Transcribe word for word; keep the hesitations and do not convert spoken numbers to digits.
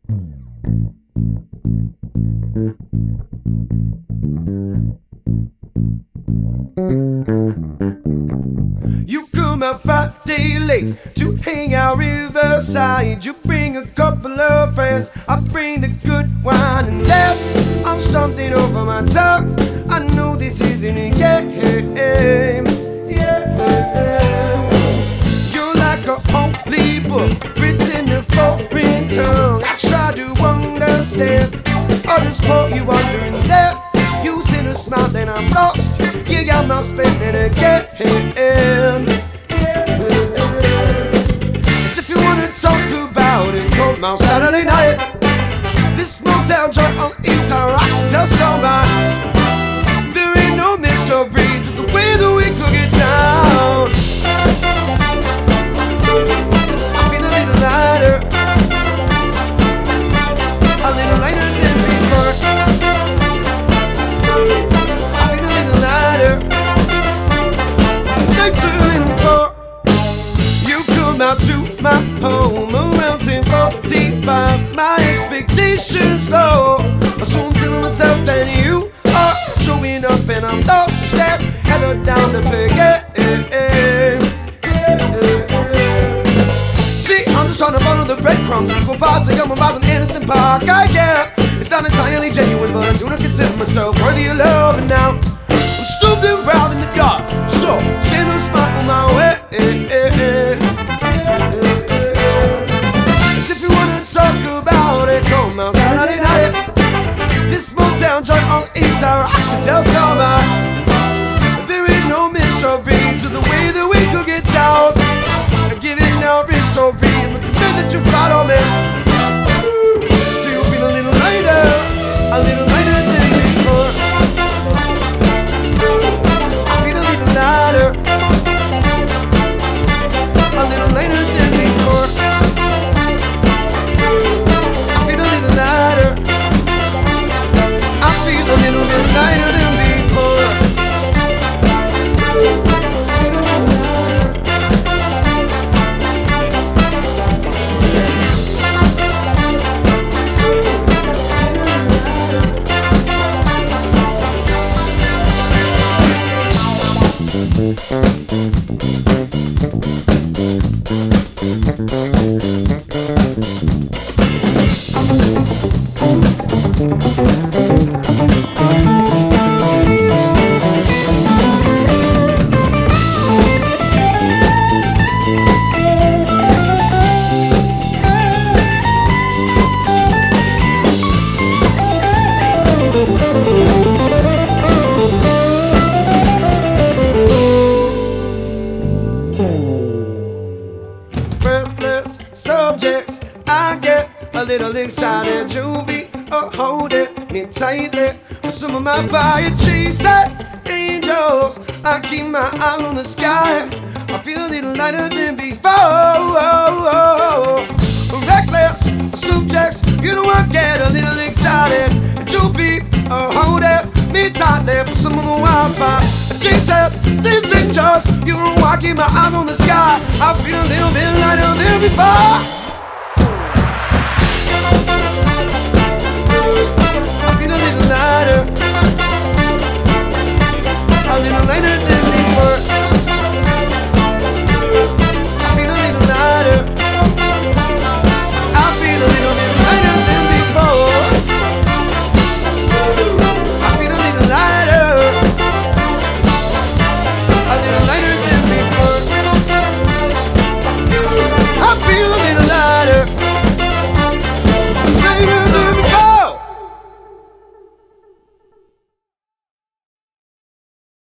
You come out Friday late to hang out Riverside. You bring a couple of friends, I bring the good wine, and there I'm something over my tongue. I know this isn't a game. Yeah. You're like a holy book written in foreign tongue. I try to understand, others put you under, and there you sit and smile, then I'm lost. You got my spinning again. If you wanna talk about it, come out Saturday night. This Motown joint on East Side rocks to tell so much. There ain't no mystery to the way that we could get down. I feel a little lighter, a little lighter than before. I feel a little lighter, lighter than before. You come out to my home around ten forty-five. My expectations low, so I'm telling myself that you are showing up and I'm lost. Step hello down the games. See, I'm just trying to follow the breadcrumbs, equal parts of Gilmore Bars and Innocent Park. I get it's not entirely genuine, but I do not consider myself worthy of love. And now I'm stooping around in the dark, so send a smile my way. If you wanna talk about it, come out Saturday night. This Motown joint on East Side rocks should tell so much. There ain't no mystery to the way that we could get down. Give it no mystery, and the command that you follow me. So you feel a little lighter, a little lighter than before. I feel a little lighter, a little lighter than before. I feel a little lighter, I feel a little bit lighter than before. Breathless subjects, I get a little excited. You'll be uh, holding me tightly with some of my fire chasing angels. I keep my eye on the sky. I feel a little lighter than before. Reckless subjects, you know I get a little excited. You'll be uh, holding me tightly for some of the wildfire chasing these angels. You know I keep my eye on the sky. I feel a little bit lighter than before.